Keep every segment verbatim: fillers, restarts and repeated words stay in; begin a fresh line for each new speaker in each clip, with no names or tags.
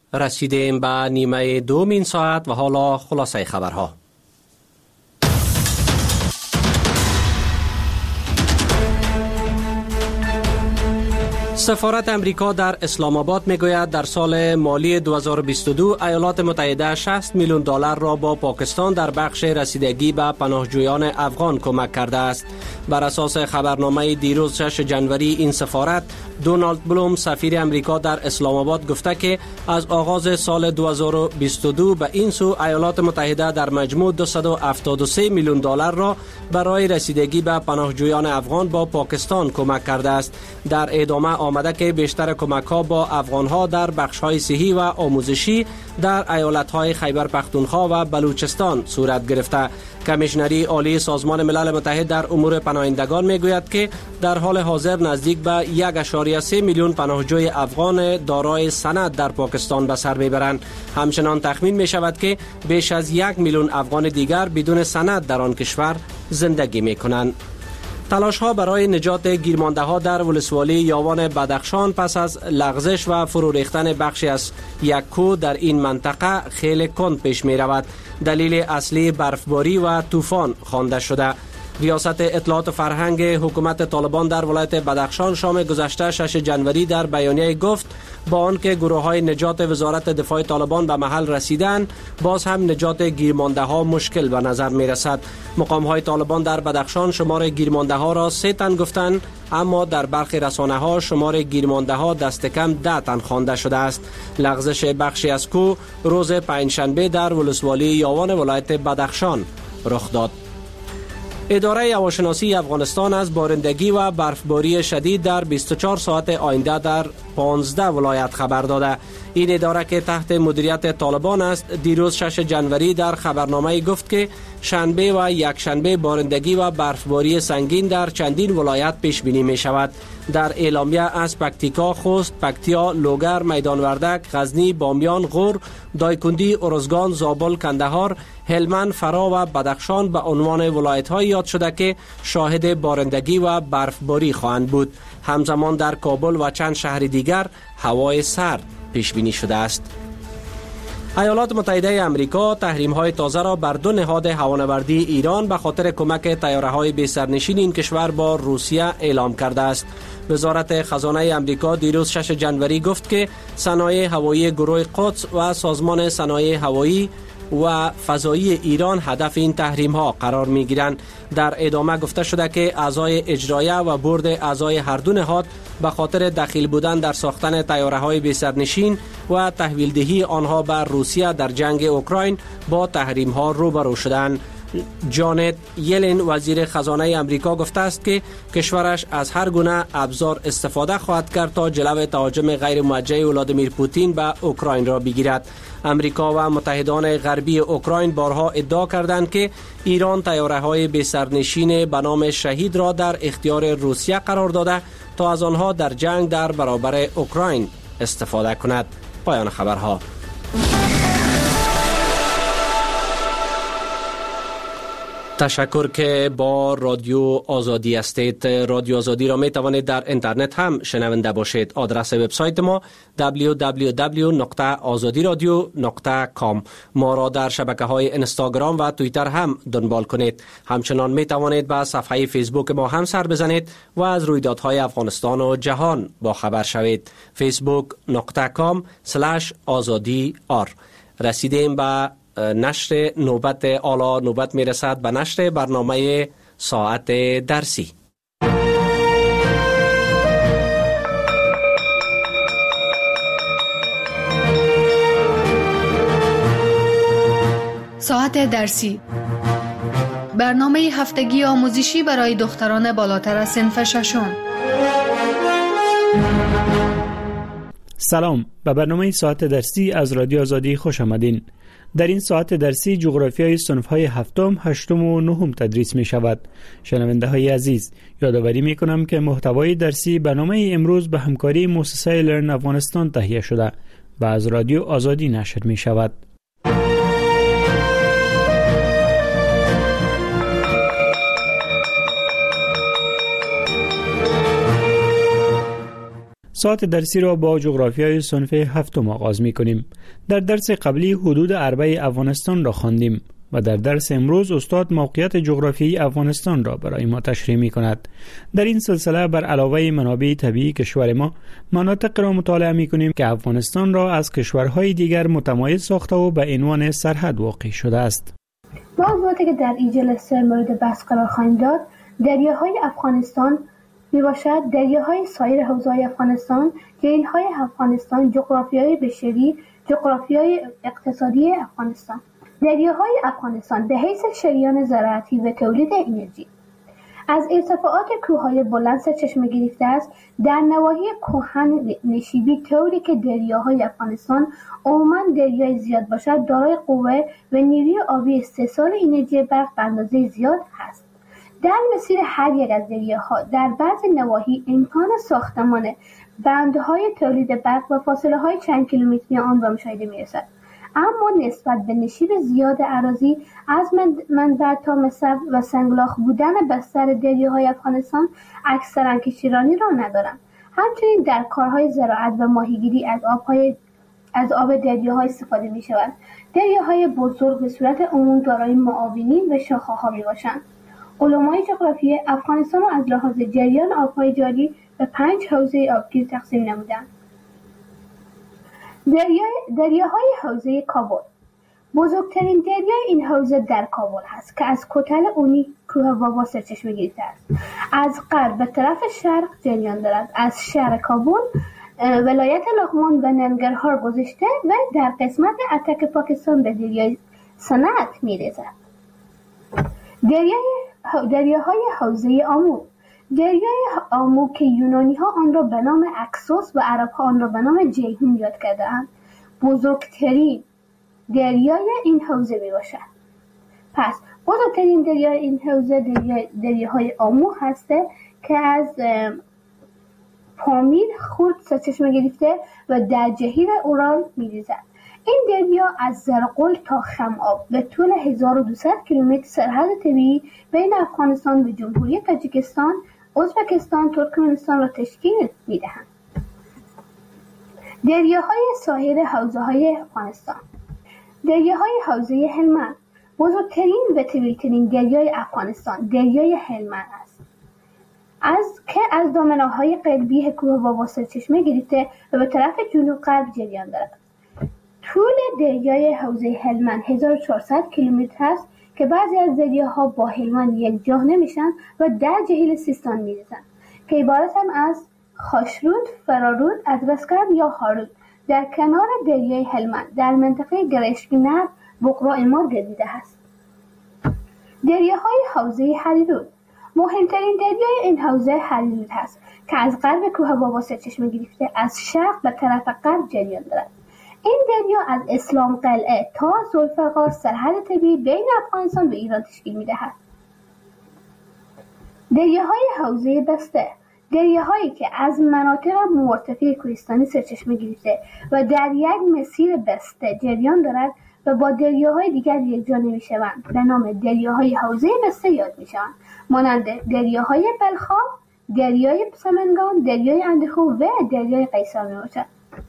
رسیدیم به نیمه دوم این ساعت و حالا خلاصه خبرها. سفارت امریکا در اسلام آباد میگوید در سال مالی دو هزار و بیست و دو ایالات متحده شصت میلیون دلار را با پاکستان در بخش رسیدگی به پناهجویان افغان کمک کرده است. بر اساس خبرنامه دیروز ششم ژانویه این سفارت، دونالد بلوم سفیر امریکا در اسلام آباد گفته که از آغاز سال دو هزار و بیست و دو به این سو ایالات متحده در مجموع دویست و هفتاد و سه میلیون دلار را برای رسیدگی به پناهجویان افغان با پاکستان کمک کرده است. در ادامه آمده که بیشتر کمک ها با افغان ها در بخش های صحی و آموزشی در ایالت های خیبر پختونخوا و بلوچستان صورت گرفته. کمیشنری عالی سازمان ملل متحد در امور پناهندگان میگوید که در حال حاضر نزدیک به یک و سه میلیون پناهجوی افغان دارای سند در پاکستان به سر میبرند. همچنان تخمین می شود که بیش از یک میلیون افغان دیگر بدون سند در آن کشور زندگی می کنند. تلاش ها برای نجات گیرمانده ها در ولسوالی یاوان بدخشان پس از لغزش و فرو ریختن بخشی از یک کوه در این منطقه خیلی کند پیش می رود. دلیل اصلی برفباری و طوفان خوانده شده. ریاست اطلاعات و فرهنگ حکومت طالبان در ولایت بدخشان شام گذشته ششم ژانویه در بیانیه گفت با آنکه گروه های نجات وزارت دفاع طالبان به محل رسیدند، باز هم نجات گیرمانده ها مشکل به نظر می رسد. مقام های طالبان در بدخشان شمار گیرمانده ها را سه تن گفتند، اما در برخی رسانه ها شمار گیرمانده ها دست کم ده تن خوانده شده است. لغزش بخشی از کوه روز پنجشنبه در ولسوالی یاوان ولایت بدخشان رخ داد. اداره هواشناسی افغانستان از بارندگی و برفباری شدید در بیست و چهار ساعت آینده در پانزده ولایت خبر داده. این اداره که تحت مدیریت طالبان است دیروز ششم ژانویه در خبرنامه گفت که شنبه و یک شنبه بارندگی و برفباری سنگین در چندین ولایت پیش بینی می شود. در اعلامیه از پکتیکا، خوست، پکتیا، لوگر، میدان وردک، غزنی، بامیان، غور، دایکندی، ارزگان، زابل، کندهار، هلمند، فرا و بدخشان به عنوان ولایت‌های یاد شده که شاهد بارندگی و برفباری خواهند بود. همزمان در کابل و چند شهر دیگر هوای سرد پیش بینی شده است. ایالات متحده آمریکا تحریم‌های تازه را بر دو نهاد هوانوردی ایران به خاطر کمک طیاره‌های بی سرنشین این کشور با روسیه اعلام کرده است. وزارت خزانه آمریکا دیروز ششم ژانویه گفت که صنایع هوایی گروه قدس و سازمان صنایع هوایی و فضایی ایران هدف این تحریم ها قرار می گیرند. در ادامه گفته شده که اعضای اجرایه و بورد اعضای هر دو نهاد به خاطر دخیل بودن در ساختن طیاره های بی سرنشین و تحویل دهی آنها بر روسیه در جنگ اوکراین با تحریم ها روبرو شدند. جانت یلن وزیر خزانه امریکا گفته است که کشورش از هر گونه ابزار استفاده خواهد کرد تا جلو تهاجم غیر موجه ولادیمیر پوتین به اوکراین را بگیرد. امریکا و متحدان غربی اوکراین بارها ادعا کردند که ایران طیاره‌های بی سرنشین به نام شهید را در اختیار روسیه قرار داده تا از آنها در جنگ در برابر اوکراین استفاده کند. پایان خبرها. تشکر که با رادیو آزادی هستید. رادیو آزادی را می توانید در اینترنت هم شنونده باشید. آدرس وبسایت ما دبلیو دبلیو دبلیو نقطه آزادی رادیو نقطه کام. ما را در شبکه های اینستاگرام و توییتر هم دنبال کنید. همچنان می توانید به صفحه فیسبوک ما هم سر بزنید و از رویدادهای افغانستان و جهان با خبر شوید. فیسبوک نقطه کام سلش آزادی آر. رسیدیم به نشر نوبت آلا نوبت می رسد به نشر برنامه ساعت درسی.
ساعت درسی، برنامه هفتگی آموزشی برای دختران بالاتر از صنف ششم.
سلام، به برنامه ساعت درسی از رادیو آزادی خوش آمدین. در این ساعت درسی جغرافیای صنف‌های هفتم، هشتم و نهم تدریس می شود. شنونده های عزیز، یادآوری می کنم که محتوای درسی برنامه امروز به همکاری مؤسسه لرن افغانستان تهیه شده و از رادیو آزادی نشر می شود. ساعت درسی را با جغرافیای صنف هفتم آغاز می کنیم. در درس قبلی حدود اربع افغانستان را خواندیم و در درس امروز استاد موقعیت جغرافیایی افغانستان را برای ما تشریح می کند. در این سلسله بر علاوه منابع طبیعی کشور ما، مناطق را مطالعه می کنیم که افغانستان را از کشورهای دیگر متمایز ساخته و به عنوان سرحد واقع شده است.
موضوعاتی که در این جلسه مورد بحث قرار خواهیم داد، دریاهای افغانستان می باشد، دریاهای سایر حوزه‌های افغانستان، جهیل‌های افغانستان، جغرافیای بشری، جغرافیای اقتصادی افغانستان. دریاهای افغانستان به حیث شریان زراعتی و تولید انرژی از ارتفاعات کوههای بلند سرچشمه گرفته است. در نواحی کهن نشیبی طوری که دریاهای افغانستان عموماً دریای زیاد باشد، دارای قوه و نیروی آبی استحصال انرژی برق به اندازه زیاد است. در مسیر هر یک از دریاها در بعض نواحی امکان ساختمان بندهای تولید برق و فاصله های چند کیلومتری آن به مشاهده می رسد. اما نسبت به نشیب زیاد اراضی از منبع تا مصب و سنگلاخ بودن بستر دریاهای افغانستان اکثرا کشتیرانی را ندارند. همچنین در کارهای زراعت و ماهیگیری از آبهای از آب دریاها استفاده می شود. دریاهای بزرگ به صورت عموم دارای معاونین و شاخه‌ها می باشند. علمای جغرافی افغانستان را از لحاظ جریان آبهای جاری به پنج حوزه آبگیر تقسیم نمودند. دریای دریاهای حوزه کابل. بزرگترین دریای این حوزه در کابل است که از کتل اونی کوه بابا سرچشمه گرفته است. از غرب به طرف شرق جریان دارد. از شهر کابل، ولایت لغمان و ننگرهار گذشته و در قسمت اتک پاکستان به دریای صنعت می‌رسد. دریای دریاهای حوزه آمو. دریای آمو که یونانی ها آن را به نام اکسوس و عرب ها آن را به نام جیهون یاد کرده‌اند، بزرگترین دریای این حوزه می باشد. پس بزرگترین دریای این حوزه دریای دریاهای آمو هسته که از پامیر خورد سرچشمه گرفته و در جهیل اورال می ریزد. این دریا از زرقل تا خم‌آب به طول هزار و دویست کیلومتر سرحد طبیعی بین افغانستان و جمهوری تاجیکستان، ازبکستان، ترکمنستان را تشکیل می‌دهند. دریاهای ساحل حوزه‌های افغانستان. دریاهای حوزه هلمند. بزرگترین و طویل‌ترین دریای افغانستان دریای هلمند است. از که از دامنه‌های قلبی کوه بابا سرچشمه گرفته و به طرف جنوب غرب جریان دارد. طول دریای حوزه هلمند هزار و چهارصد کیلومتر است که بعضی از دریاها با هلمند یکجا نمیشن و در جهیل سیستان میریزند که عبارتند از خاشرود، فرارود، ادرسکن یا هارود. در کنار دریای هلمند در منطقه گرشکنر بقرا ما گردیده است. دریاهای حوزه هریرود. مهمترین دریای این حوزه هریرود است که از غرب کوه بابا سرچشمه گرفته از شرق به طرف غرب جریان دارد. این دریا از اسلام قلعه تا ذوالفقار سرحد طبیعی بین افغانستان و ایران تشکیل می‌دهد. دریاهای حوزه بسته. دریاهایی که از مناطق مرتفع کوهستانی سرچشمه گرفته و در یک مسیر بسته جریان دارد و با دریاهای دیگر یکجا نمی‌شوند به نام دریاهای حوزه بسته یاد می‌شوند، مانند دریاهای بلخاب، دریای سمنگان، دریای اندخو و دریای قیصر میباشد.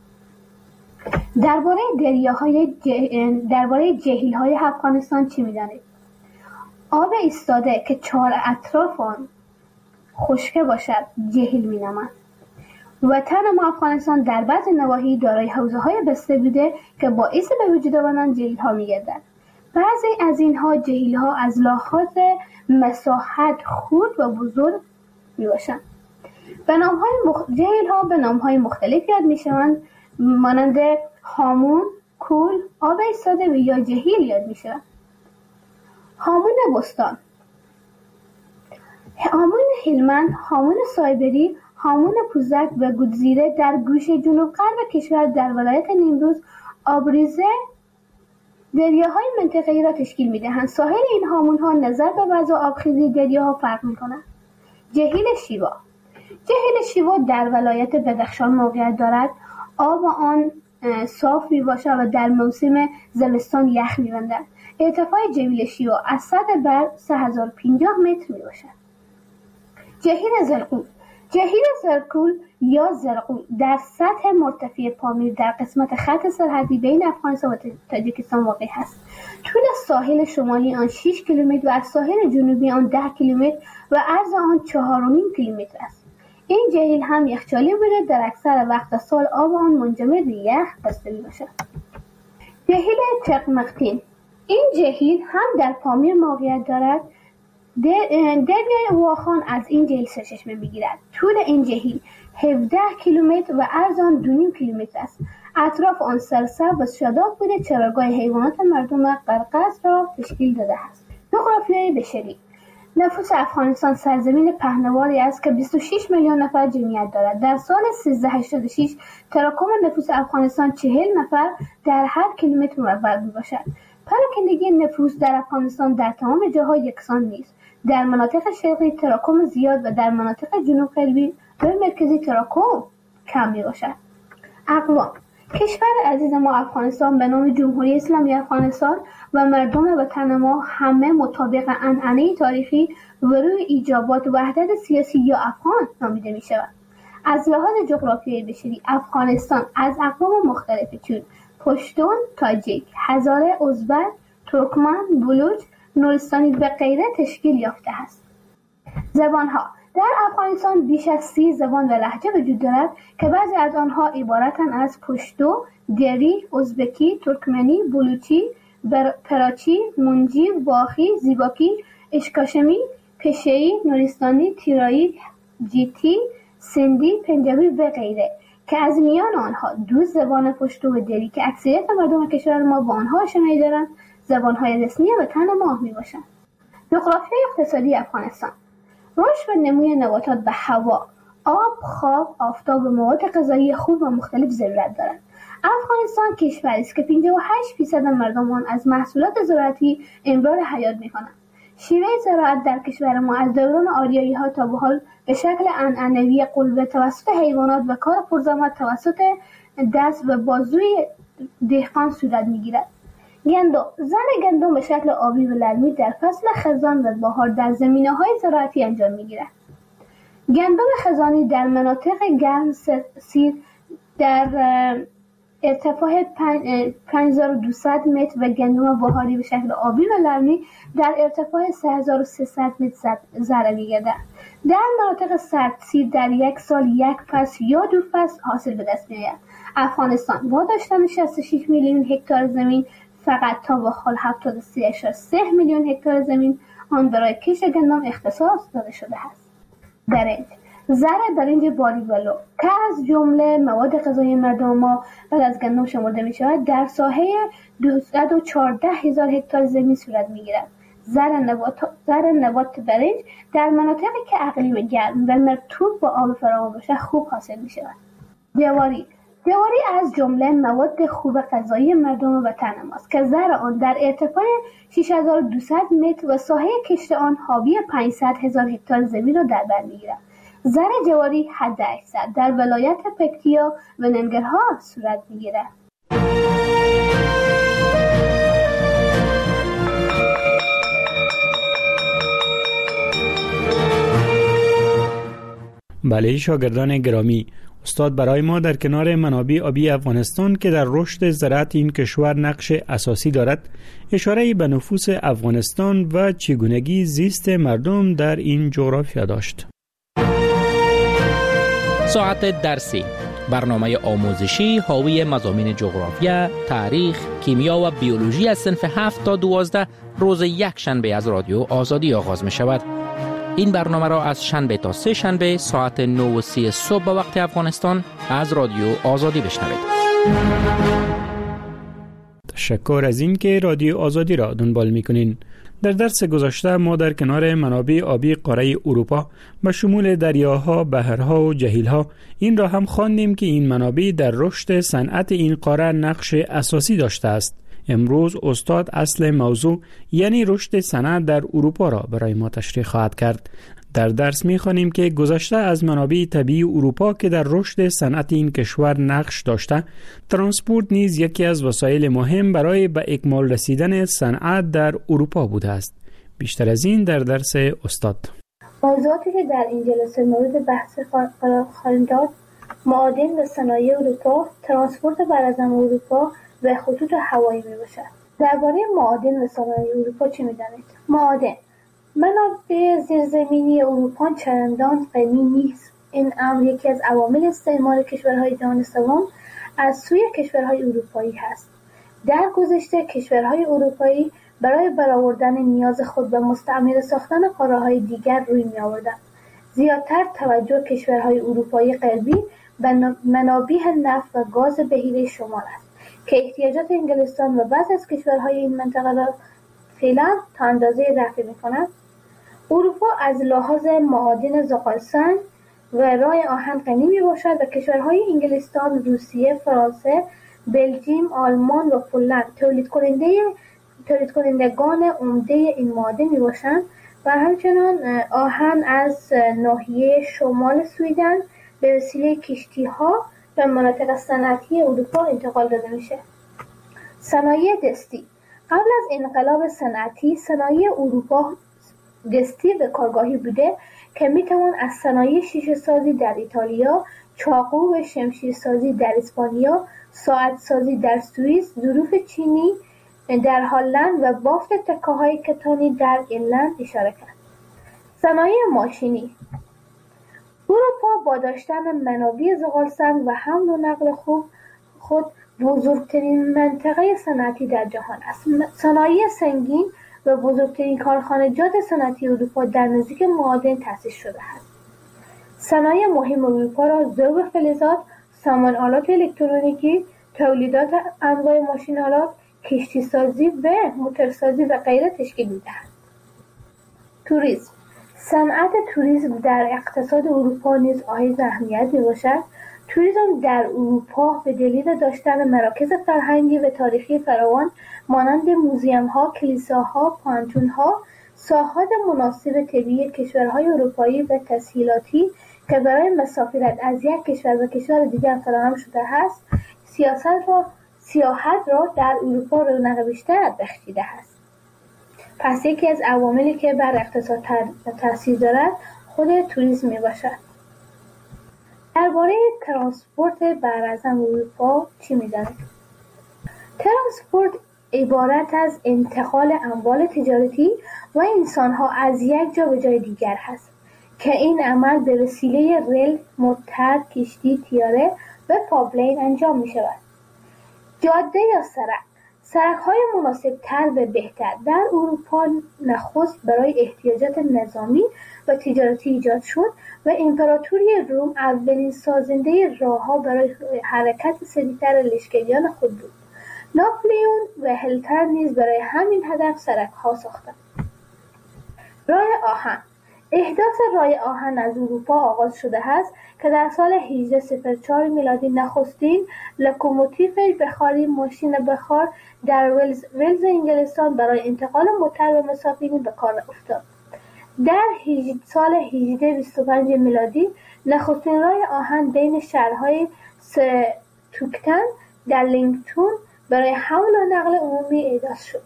درباره دریاهای جه... درباره جهیل‌های افغانستان چی می‌دانید؟ آب ایستاده که چهار اطراف آن خشک باشد جهیل می‌نامند. وطن ما افغانستان در بعض نواحی دارای حوزه‌های بسته بوده که باعث به وجود آنان جهیل‌ها می‌گردد. بعضی از اینها جهیل‌ها از لحاظ مساحت خرد و بزرگ می‌باشند. به نام‌های مخ... جهیل‌ها به نام‌های مختلف یاد می‌شوند، مانند هامون، کول، آب ایستاده و یا جهیل یاد می‌شوند. هامون بستان، هامون هلمند، هامون سایبری، هامون پوزک و گودزیره در گوشه جنوب غرب کشور در ولایت نیمروز آبریزه دریاهای منطقه‌ای را تشکیل می‌دهند. ساحل این هامون‌ها نظر به وضع آبخیزی دریاها فرق می‌کند. جهیل شیوا. جهیل شیوا در ولایت بدخشان موقعیت دارد. آب آن صاف میباشد و در موسم زمستان یخ می‌بندد. ارتفاع جهیل شیوا از سطح بر سه هزار و پنجاه متر میباشد. جهیل زرقوز. جهیل زرکول یا زرقول در سطح مرتفع پامیر در قسمت خط سرحدی بین افغانستان و تاجیکستان واقع است. طول ساحل شمالی آن شش کیلومتر و از ساحل جنوبی آن ده کیلومتر و عرض آن چهار و نیم کیلومتر است. این جهیل هم یخچالی بوده، در اکثر وقت سال آب آن منجمد به یخ بسته میباشد. جهیل چقمقتین، این جهیل هم در پامیر موقعیت دارد. دریای واخان از این جهیل سرچشمه میگیرد. طول این جهیل هفده کیلومتر و عرض آن دو و نیم کیلومتر است. اطراف آن سرسبز و شاداب بوده. چراگاه حیوانات مردم قرقز را تشکیل داده است. جغرافیای بشری، نفوس افغانستان سرزمین پهناوری است که بیست و شش میلیون نفر جمعیت دارد. در سال سیزده هشتاد و شش تراکم نفوس افغانستان چهل نفر در هر کیلومتر مربع میباشد. پراکندگی نفوس در افغانستان در تمام جاها یکسان نیست. در مناطق شرقی تراکم زیاد و در مناطق جنوب غربی و مرکزی تراکم کم میباشد. اقوام، کشور عزیز ما افغانستان به نام جمهوری اسلامی افغانستان و مردم وطن ما همه مطابق عنعنه تاریخی و روی ایجابات وحدت سیاسی یا افغان نامیده می شود. از لحاظ جغرافیایی بشری افغانستان از اقوام مختلفی چون پشتون، تاجیک، هزاره، ازبک، ترکمن، بلوچ، نورستانی و غیره تشکیل یافته است. زبانها، در افغانستان بیش از سی زبان و لهجه وجود دارد که بعضی از آنها عبارتند از پشتو، دری، ازبکی، ترکمنی، بلوچی، پراچی، منجی، باخی، زیباکی، اشکاشمی، پشه‌ای، نورستانی، تیرایی، جیتی، سندی، پنجابی و غیره که از میان آنها دو زبان پشتو و دری که اکثریت مردم کشور ما با آنها آشنایی دارند زبانهای رسمی وطن ما میباشند. جغرافیای اقتصادی افغانستان، رشد و نموی نباتات به هوا، آب، خواب، آفتاب و مواد غذایی خوب و مختلف ضرورت دارد. افغانستان کشوری است که پنجاه و هشت درصد مردم آن از محصولات زراعتی امرار حیات می‌کنند. شیوه زراعت در کشور ما از دوران آریایی‌ها تا به حال به شکل عنعنوی قلبه توسط حیوانات و کار پرزحمت توسط دست و بازوی دهقان صورت می‌گیرد. گندم، زرع گندم به شکل آبی و لرمی در فصل خزان و بهار در زمینه‌های زراعتی انجام می‌گیرد. گندم خزانی در مناطق گرم سیر در ارتفاع پنج هزار و دویست متر و گندم بهاری به شکل آبی و لرمی در ارتفاع سه هزار و سیصد متر زرع می‌گردد. در مناطق سردسیر در یک سال یک فصل یا دو فصل حاصل به دست می‌آید. افغانستان با داشتن شصت و شش میلیون هکتار زمین فقط تا به حال هفتاد و سه ممیز سه میلیون هکتار زمین آن برای کشت گندم اختصاص داده شده است. برنج، زرع برنج باریک و لو که از جمله مواد غذایی مردم ما بعد از گندم شمرده می شود در ساحه دویست و چهارده هزار هکتار زمین صورت می گیرد. زرع نبات زرع نبات برنج در مناطقی که اقلیم گرم و مرطوب با آب فراوان باشد خوب حاصل می شود. جواری، جواری از جمله مواد خوب غذایی مردم وطن ماست که زرع آن در ارتفاع شش هزار و دویست متر و ساحه کشت آن حاوی پانصد هزار هکتار زمین را در بر می‌گیرد. زرع جواری حد اکثر در ولایت پکتیا و ننگرهار صورت می‌گیرد.
بله شاگردان گرامی، استاد برای ما در کنار منابع آبی افغانستان که در رشد زراعت این کشور نقش اساسی دارد اشاره به نفوس افغانستان و چگونگی زیست مردم در این جغرافیا داشت.
ساعت درسی، برنامه آموزشی حاوی مضامین جغرافیا، تاریخ، کیمیا و بیولوژی از صنف هفت تا دوازده روز یک شنبه از رادیو آزادی آغاز می شود. این برنامه را از شنبه تا سه شنبه ساعت نه و سی صبح به وقت افغانستان از رادیو آزادی بشنوید.
تشکر از این که رادیو آزادی را دنبال می‌کنین. در درس گذشته ما در کنار منابع آبی قاره اروپا به شمول دریاها، بحرها و جهیلها این را هم خواندیم که این منابع در رشد صنعت این قاره نقش اساسی داشته است. امروز استاد اصل موضوع یعنی رشد صنعت در اروپا را برای ما تشریح خواهد کرد. در درس می‌خوانیم که گذشته از منابع طبیعی اروپا که در رشد صنعت این کشور نقش داشته، ترانسپورت نیز یکی از وسایل مهم برای به اکمال رسیدن صنعت در اروپا بوده است. بیشتر از این در درس استاد.
موضوعاتی که در این جلسه مورد بحث قرار خواهیم داد: معادن و صنایع اروپا، ترانسپورت براعظم اروپا و خطوط هوایی میباشد. درباره معادن و صنایع اروپا چه می‌دانید؟ معادن: منابع زیرزمینی اروپا چندان غنی نیست. این امر یکی از عوامل استعمار کشورهای جهان سوم از سوی کشورهای اروپایی هست. در گذشته کشورهای اروپایی برای برآوردن نیاز خود به مستعمره ساختن قاره‌های دیگر روی می‌آوردند. زیادتر توجه کشورهای اروپایی غربی به منابع نفت و گاز بحیره شمال است که احتیاجات انگلستان و بعضی از کشورهای این منطقه را فعلا تا اندازه رفع می‌کند. اروپا از لحاظ معادن زغال‌سنگ و رای آهن غنی میباشد و کشورهای انگلستان، روسیه، فرانسه، بلژیم، آلمان و پولند تولید کننده تولید کنندگان عمده این معادن میباشند و همچنان آهن از ناحیه شمال سویدن به وسیله کشتی‌ها به مناطق صنعتی اروپا انتقال داده میشه. صنایع دستی: قبل از انقلاب صنعتی صنایع اروپا دستی و کارگاهی بوده که میتوان از صنایع شیشه سازی در ایتالیا، چاقو و شمشیر سازی در اسپانیا، ساعت سازی در سوئیس، ظروف چینی در هلند و بافت تکه‌های کتانی در ایرلند اشاره کرد. صنایع ماشینی: اروپا با داشتن منابع زغال‌سنگ و حمل و نقل خوب خود بزرگترین منطقه صنعتی در جهان است. صنایع سنگین و بزرگترین کارخانجات صنعتی اروپا در نزدیک معادن تأسیس شده است. صنایع مهم اروپا را ذوب فلزات، سامان آلات الکترونیکی، تولیدات انواع ماشین‌آلات، کشتی‌سازی و موتورسازی و غیره تشکیل می‌دهند. توریسم: صنعت توریسم در اقتصاد اروپا نیز حائز اهمیت می‌باشد. توریسم در اروپا به دلیل داشتن مراکز فرهنگی و تاریخی فراوان مانند موزیم‌ها، کلیساها، پانتون‌ها، ساحات مناسب طبیعی کشورهای اروپایی و تسهیلاتی که برای مسافرت از یک کشور به کشور دیگر فراهم شده است، سیاست را سیاحت را در اروپا رونق بیشتر بخشیده است. پس یکی از عواملی که بر اقتصاد تاثیر دارد خود توریسم میباشد. درباره ترانسپورت براعظم اروپا چی می‌دانید؟ ترانسپورت عبارت از انتقال اموال تجارتی و انسان‌ها از یک جا به جای دیگر هست که این عمل به وسیله ریل، موتر، کشتی، طیاره و پایپلاین انجام می‌شود. جاده یا سرک: سرک‌های مناسب‌تر و بهتر در اروپا نخست برای احتیاجات نظامی و تجارتی ایجاد شد و امپراتوری روم اولین سازنده راه‌ها برای حرکت سریعتر لشکریان خود بود. ناپلئون و هیتلر نیز برای همین هدف سرک‌ها ساختند. رای آهن: احداث رای آهن از اروپا آغاز شده است که در سال هجده صفر چهار میلادی نخستین لوکوموتیو بخاری ماشین بخار در ولز, ولز انگلستان برای انتقال موتر و مسافرین به کار افتاد. در سال هجده بیست و پنج میلادی نخستین رای آهن بین شهرهای ستوکتن در لینکتون برای حمل و نقل عمومی احداث شد.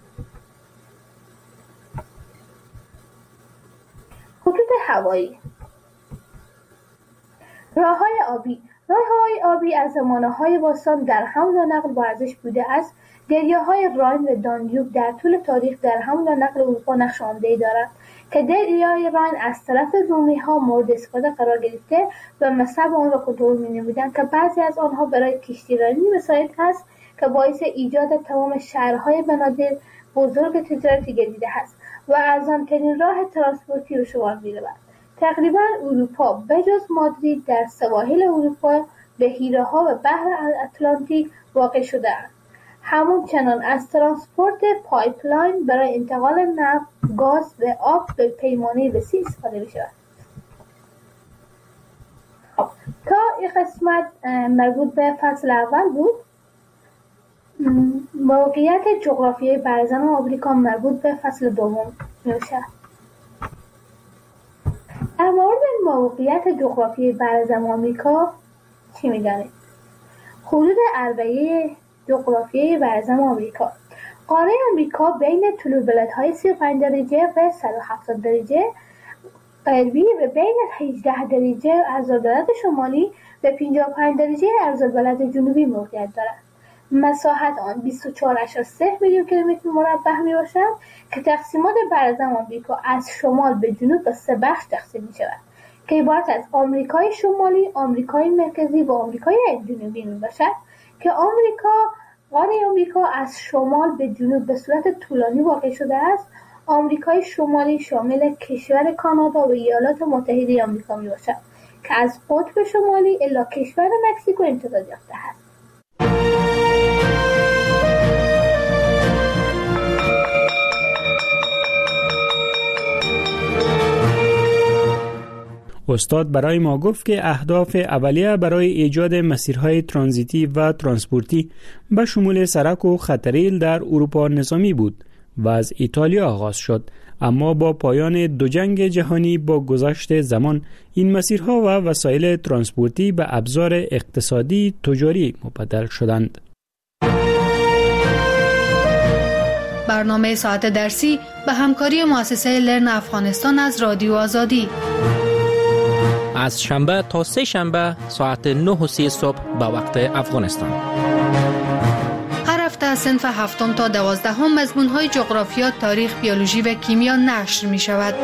خطوط هوایی: راه‌های آبی: راه‌های آبی از زمانه‌های باستان در حمل و نقل با ارزش بوده است. دریاهای راین و دانیوب در طول تاریخ در حمل و نقل اروپا نقش عمده‌ای دارند که دریای راین از طرف رومی‌ها مورد استفاده قرار گرفته و مصب آن را کنترل می‌نمودند که بعضی از آنها برای کشتیرانی مساعد است که باعث ایجاد تمام شهرهای بنادر بزرگ تجارتی گردیده است و ارزان‌ترین راه ترانسپورتی به شمار می‌رود. تقریباً اروپا بجز مادرید در سواحل اروپا، بحیره‌ها و بحر اتلانتیک واقع شده‌اند. همچنان از ترانسپورت پایپلاین برای انتقال نفت، گاز و آب به پیمانه وسیع استفاده می‌شود. خب تا این قسمت مربوط به فصل اول بود. موقعیت جغرافیایی براعظم آمریکا مربوط به فصل دوم میشه. در مورد موقعیت جغرافیایی براعظم آمریکا چی میدانید؟ حدود اربعه جغرافیایی براعظم آمریکا: قاره آمریکا بین طول بلندهای سی و پنج درجه و صد و هفتاد درجه غربی و بین از هجده درجه عرض‌البلد شمالی و پنجاه و پنج درجه عرض‌البلد جنوبی موقعیت دارد. مساحت آن بیست و چهار ممیز سه میلیون کیلومتر مربع می باشد که تقسیمات براعظم آمریکا از شمال به جنوب به سه بخش تقسیم می شود که عبارت از آمریکای شمالی، آمریکای مرکزی و آمریکای جنوبی می باشد که آمریکا قاره آمریکا از شمال به جنوب به صورت طولانی واقع شده است. آمریکای شمالی شامل کشور کانادا و ایالات متحده آمریکا می باشد که از قطب شمالی الی کشور مکزیکو امتداد یافته است.
استاد برای ما گفت که اهداف اولیه برای ایجاد مسیرهای ترانزیتی و ترانسپورتی به شمول سرک و خطریل در اروپا نظامی بود و از ایتالیا آغاز شد، اما با پایان دو جنگ جهانی با گذشت زمان این مسیرها و وسایل ترانسپورتی به ابزار اقتصادی تجاری مبدل شدند.
برنامه ساعت درسی به همکاری مؤسسه لرن افغانستان از رادیو آزادی
از شنبه تا سه شنبه ساعت نه و سی صبح به وقت افغانستان.
هر هفته از صنف هفتم تا دوازدهم مضمون‌های جغرافیا، تاریخ، بیولوژی و کیمیا نشر می شود.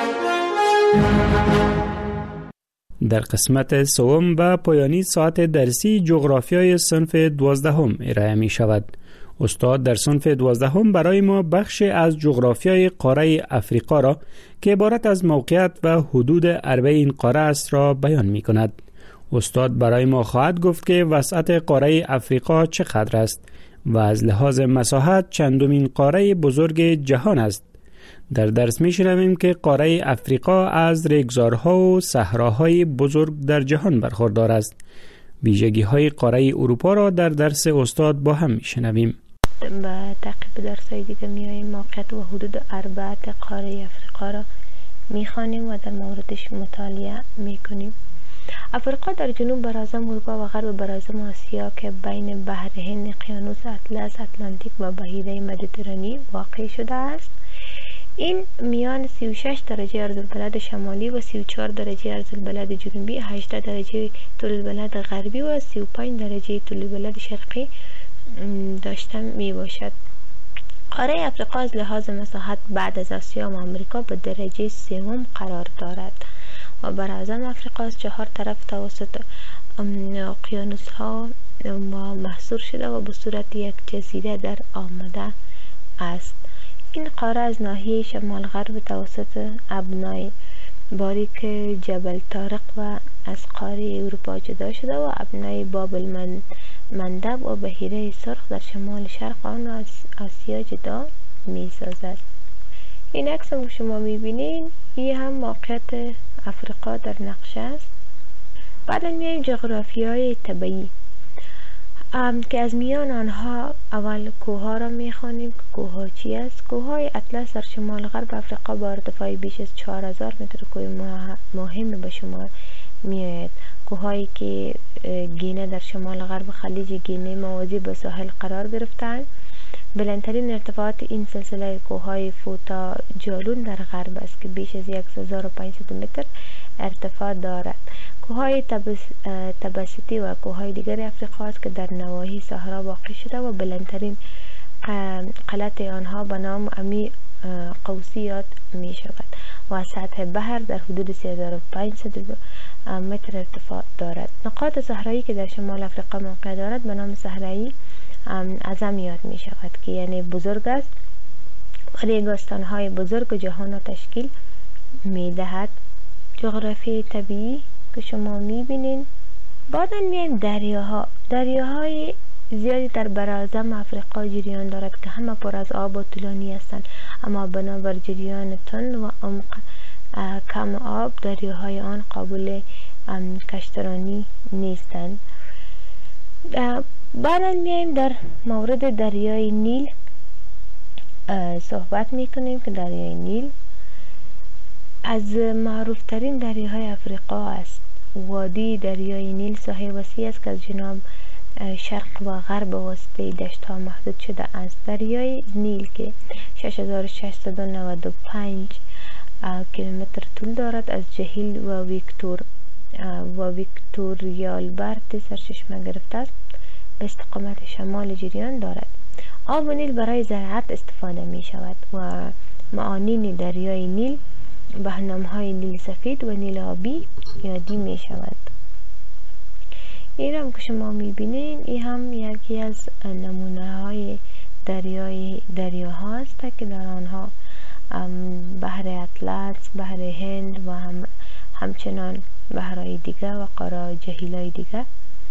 در قسمت سوم و پایانی ساعت درسی جغرافیای صنف دوازدهم ارائه می شود. استاد در صنف دوازدهم برای ما بخش از جغرافیای قاره افریقا را که عبارت از موقعیت و حدود عربه این قاره است را بیان می کند. استاد برای ما خواهد گفت که وسعت قاره افریقا چقدر است و از لحاظ مساحت چندمین قاره بزرگ جهان است. در درس می شنویم که قاره افریقا از ریگزارها و صحراهای بزرگ در جهان برخوردار است. ویژگی های قاره اروپا را در درس استاد با هم می شنویم.
با تعقیب درسای دیگه میاییم موقعیت و حدود اربعه قاره افریقا را میخوانیم و در موردش مطالعه میکنیم. افریقا در جنوب براعظم اروپا و غرب براعظم آسیا که بین بحر هند، اقیانوس اطلس، اتلانتیک و بحیره مدیترانی واقع شده است. این میان سی و شش درجه عرض‌البلد شمالی و سی و چهار درجه عرض‌البلد جنوبی، هجده درجه طول‌البلد غربی و سی و پنج درجه طول‌البلد شرقی داشته می باشد. قاره افریقا از لحاظ مساحت بعد از آسیا و آمریکا به درجه سوم قرار دارد و براعظم افریقا از چهار طرف توسط اقیانوس ها محصور شده و به صورت یک جزیره در آمده است. این قاره از ناحیه شمال غرب توسط ابنای باریک جبل طارق و از قاره اروپا جدا شده و ابنای بابل مندب و بحیره سرخ در شمال شرق آن را از آسیا جدا می سازد. این عکس هم شما می بینین، این هم موقعیت افریقا در نقشه است. بعد میایم جغرافی های طبیعی که از میان آنها اول کوه ها را می خوانیم که کوه ها چی است. کوه های اطلس در شمال غرب افریقا با ارتفاع بیش از چهار هزار متر کوه مهم به شمار می آید. کوه هایی که گینه در شمال غرب خلیج گینه موازی به ساحل قرار گرفتند. بلندترین ارتفاعات این سلسله کوه های فوتا جالون در غرب است که بیش از هزار و پانصد متر ارتفاع دارد. کوههای تبس، تبسیتی و کوههای دیگر افریقا است که در نواحی صحرا واقع شده و بلندترین قلعت آنها به نام امی قوسی یاد می شود و از سطح بحر در حدود سه هزار و پانصد متر ارتفاع دارد. نقاط صحرایی که در شمال افریقا موقع دارد به نام صحرایی اعظم یاد می شود که یعنی بزرگ است و ریگستان‌های بزرگ جهان را تشکیل می دهد. جغرافی طبیعی که شما می بینین. بعدا میایم دریاها. دریاهای زیادی در براعظم افریقا جریان دارد که همه پر از آب و طولانی هستند، اما بنابر جریان تند و عمق کم آب دریاهای آن قابل کشترانی نیستند. بعدا میایم در مورد دریای نیل صحبت میکنیم که دریای نیل از معروف ترین دریاهای افریقا است. وادی دریای نیل ساحه وسیع است که از جنوب شرق و غرب وسطی دشت ها محدود شده است. دریای نیل که شش هزار و ششصد و نود و پنج کیلومتر طول دارد. از جهیل و ویکتور و ویکتوریالبرت سرچشمه گرفته است. به استقامت شمال جریان دارد. آب نیل برای زراعت استفاده می شود و معانین دریای نیل به نام‌های نیل سفید و نیل آبی یادی می شود. این هم که شما می بینین، این هم یکی از نمونه های دریای دریاها است که در آنها بحر اطلس، بحر هند و هم همچنان بحرهای دیگه و قاره جهیلای دیگه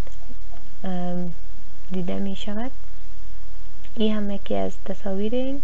دیده می شود. این هم یکی از تصاویر این.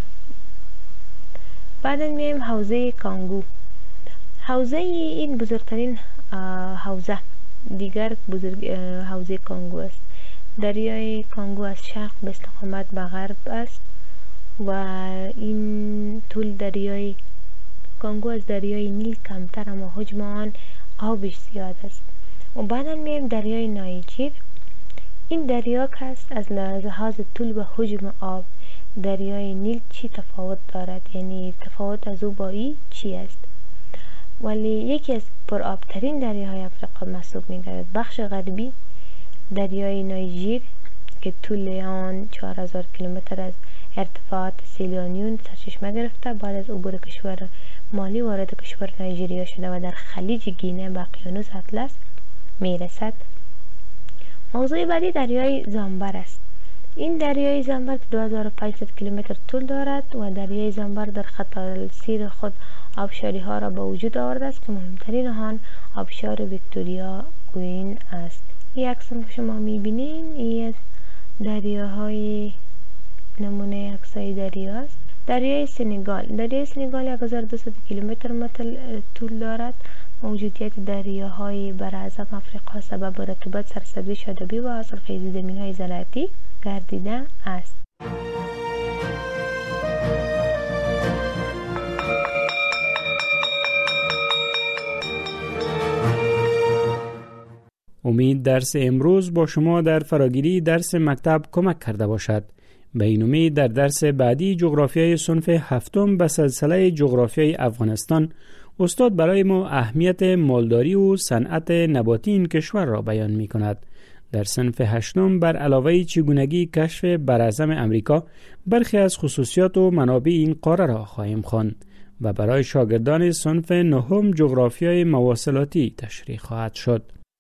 بعد میایم حوزه کانگو. حوزه این بزرگترین حوزه دیگر بزرگ حوزه کانگو است. دریای کانگو از شرق به استقامت به غرب است و این طول دریای کانگو از دریای نیل کمتر اما حجم آن آبش زیاد است. و بعد میایم دریای نایجیر. این دریا که است از لحاظ طول و حجم آب دریای نیل چی تفاوت دارد، یعنی تفاوت از او با این چی است؟ ولی یکی از پرآبترین دریاهای افریقا محسوب می‌گردد. بخش غربی دریای نایجیر که طول آن چهار هزار کیلومتر از ارتفاعات سیلیانیون سرچشمه گرفته، بعد از عبور کشور مالی وارد کشور نایجریا شده و در خلیج گینه به اقیانوس اطلس میرسد. موضوع بعدی دریای زامبر است. این دریای زامبر دو هزار و پانصد کیلومتر طول دارد و دریای زامبر در خط السیر خود آبشاری ها را به وجود آورده است که مهمترین آن آبشار ویکتوریا کوین است. این عکس که شما میبینین این دریاهای نمونه عکسای دریا است. دریای سنگال. دریای سنگال یک هزار و دویست کیلومتر متل طول دارد. موجودیت دریاهای براعظم افریقا سبب رطوبت، سرسبزی، شادابی و حاصلخیزی زمین‌های زراعتی گردیده است.
امید درس امروز با شما در فراگیری درس مکتب کمک کرده باشد. به این امید در درس بعدی جغرافیای صنف هفتم به سلسله جغرافیای افغانستان استاد برای ما اهمیت مالداری و صنعت نباتی این کشور را بیان می کند. در صنف هشتم بر علاوه چگونگی کشف براعظم امریکا برخی از خصوصیات و منابع این قاره را خواهیم خواند و برای شاگردان صنف نهم جغرافیای مواصلاتی تشریح خواهد شد.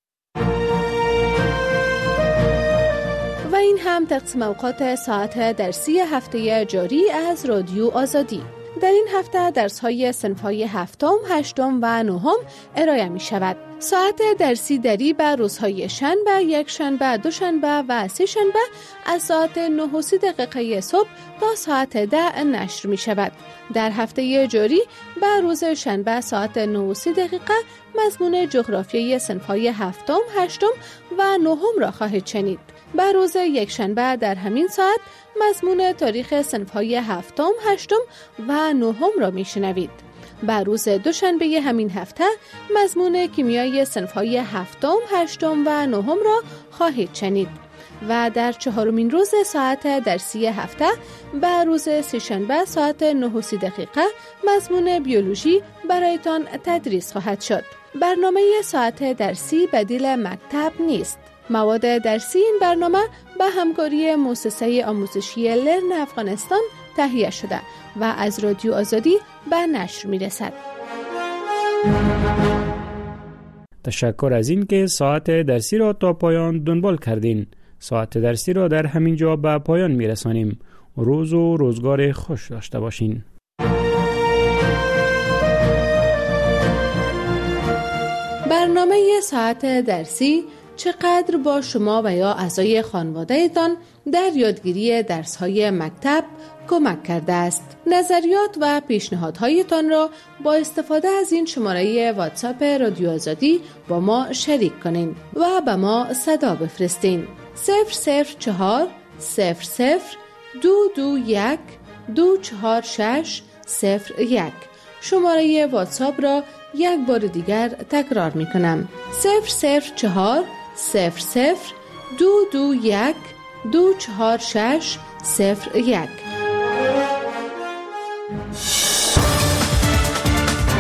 و این هم تقسیم اوقات ساعت درسی هفته جاری از رادیو آزادی. در این هفته درس‌های صنف‌های هفتم، هشتم و نهم ارائه می شود. ساعت درسی دری به روزهای شنبه، یک شنبه، دو شنبه و سه شنبه از ساعت نه و سی دقیقه صبح تا ساعت ده نشر می شود. در هفته جاری به روز شنبه ساعت نه و سی دقیقه مضمون جغرافیای صنف‌های هفتم، هشتم و نهم را خواهید شنید. به روز یک شنبه در همین ساعت مضمون تاریخ صنف‌های هفتم، هشتم و نهم را میشنوید. به روز دوشنبه همین هفته مضمون کیمیای صنف‌های هفتم، هشتم و نهم را خواهید شنید. و در چهارمین روز ساعت درسی هفته به روز سه‌شنبه ساعت نه و سی دقیقه مضمون بیولوژی برایتان تدریس خواهد شد. برنامه ساعت درسی بدیل مکتب نیست. مواد درسی این برنامه به همکاری مؤسسه آموزشی لرن افغانستان تهیه شده و از رادیو آزادی به نشر می رسد.
تشکر از این که ساعت درسی را تا پایان دنبال کردین. ساعت درسی را در همین جا به پایان می رسانیم. روز و روزگار خوش داشته باشین.
برنامه ساعت درسی چقدر با شما و یا اعضای خانواده‌تان در یادگیری درس‌های مکتب کمک کرده است. نظریات و پیشنهادهایتان را با استفاده از این شماره واتساپ رادیو آزادی با ما شریک کنین و به ما صدا بفرستین. صفر صفر چهار صفر صفر دو دو یک دو چهار شش صفر یک. شماره واتساپ را یک بار دیگر تکرار می کنم. صفر صفر چهار صفر صفر دو دو یک دو چهار شش صفر یک.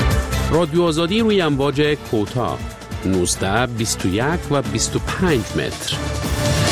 رادیو آزادی روی امواج کوتاه نوزده، بیست و یک و بیست و پنج متر.